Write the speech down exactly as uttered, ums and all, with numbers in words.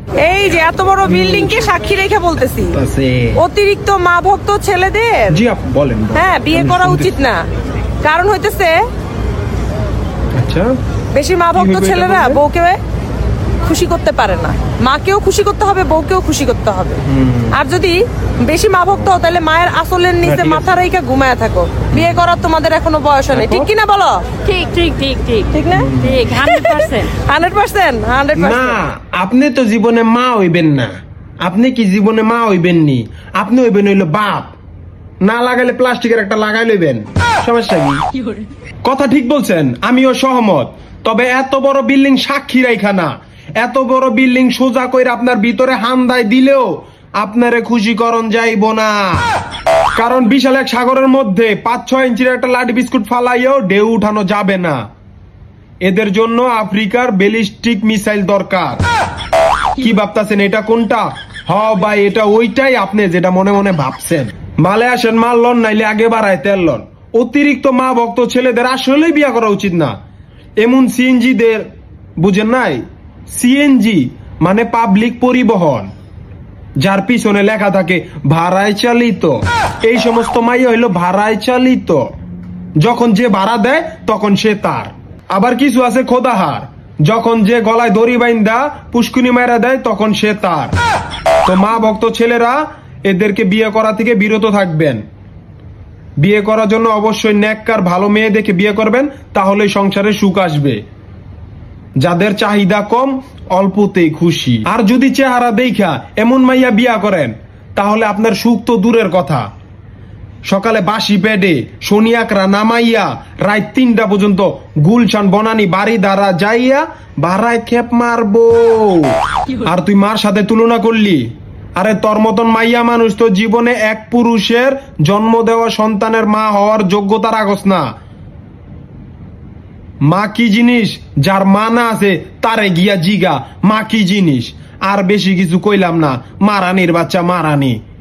এই যে এত বড় বিল্ডিং কে সাক্ষী রেখে বলতেছি, অতিরিক্ত মা ভক্ত ছেলেদের জি আপু বলেন। হ্যাঁ, বিয়ে করা উচিত না। কারণ হইতেছে আচ্ছা, বেশি মা ভক্ত ছেলেরা বউকে খুশি করতে পারে না। মাকেও খুশি করতে হবে, বউকেও খুশি করতে হবে। আর যদি বেশি মা ভক্ত হও তাহলে মায়ের আসলের নিচে মাথা রেখে ঘুমায় থাকো। বিয়ে করার তোমাদের এখনো বয়স নেই, ঠিক কিনা বলো? ঠিক ঠিক ঠিক ঠিক ঠিক না? ঠিক hundred percent hundred percent hundred না, পার্সেন্ট আপনি তো জীবনে মা হইবেন না। আপনি কি জীবনে মা হইবেন নি? আপনি হইবেন হইলো বাপ। না লাগাইলে প্লাস্টিকের একটা লাগাই লইবেন, সমস্যা কি? কথা ঠিক বলছেন, আমিও সহমত। তবে এত বড় বিল্ডিং সাক্ষী রাইখা না, এত বড় বিল্ডিং সোজা কইরা আপনার ভিতরে হান্দায় দিলেও আপনারে খুশি করন যাইব না। কারণ বিশাল এক সাগরের মধ্যে পাঁচ ছয় ইঞ্চির একটা লাঠি বিস্কুট ফালাইও ঢেউ উঠানো যাবে না। এদের জন্য আফ্রিকার ব্যালিস্টিক মিসাইল দরকার। কি ভাবতাছেন এটা কোনটা? হ ভাই, এটা ওইটাই আপনি যেটা মনে মনে ভাবছেন। মালে আসেন মাল লন, নাইলে আগে বাড়ায় তেল লন। অতিরিক্ত মা ভক্ত ছেলেদের আসলেই বিয়া করা উচিত না। এমন সিএনজি দের বুঝেন নাই? সিএনজি মানে পাবলিক পরিবহন, যার পিছনে লেখা থাকে ভাড়ায় চালিত। এই সমস্ত মাইয়া হইলো ভাড়ায় চালিত। যখন যে ভাড়া দেয় তখন সে তার। আবার কিছু আছে খোদাহার, যখন যে গলায় দড়ি বাইন্দা পুষ্কুনি মারা দেয় তখন সে তার। তো মা ভক্ত ছেলেরা এদেরকে বিয়ে করা থেকে বিরত থাকবেন। বিয়ে করার জন্য অবশ্যই নেককার ভালো মেয়ে দেখে বিয়ে করবেন, তাহলে সংসারে সুখ আসবে। যাদের চাহিদা কম, অল্পতেই খুশি। আর যদি চেহারা দেখা এমন মাইয়া বিয়া করেন তাহলে আপনার সুখ তো দূরের কথা। সকালে বাসি পেটে শনিয়াকরা নামাইয়া রাত তিনটা পর্যন্ত গুলশান বনানি বাড়ি দ্বারা যাইয়া ভাড়ায় খেপ মারবো। আর তুই মার সাথে তুলনা করলি? আরে তোর মতন মাইয়া মানুষ তো জীবনে এক পুরুষের জন্ম দেওয়া সন্তানের মা হওয়ার যোগ্যতা রাখস না। মা কি জিনিস যার মা না আছে তারে গিয়া জিগা মা কি জিনিস। আর বেশি কিছু কইলাম না, মারানির বাচ্চা মারানি।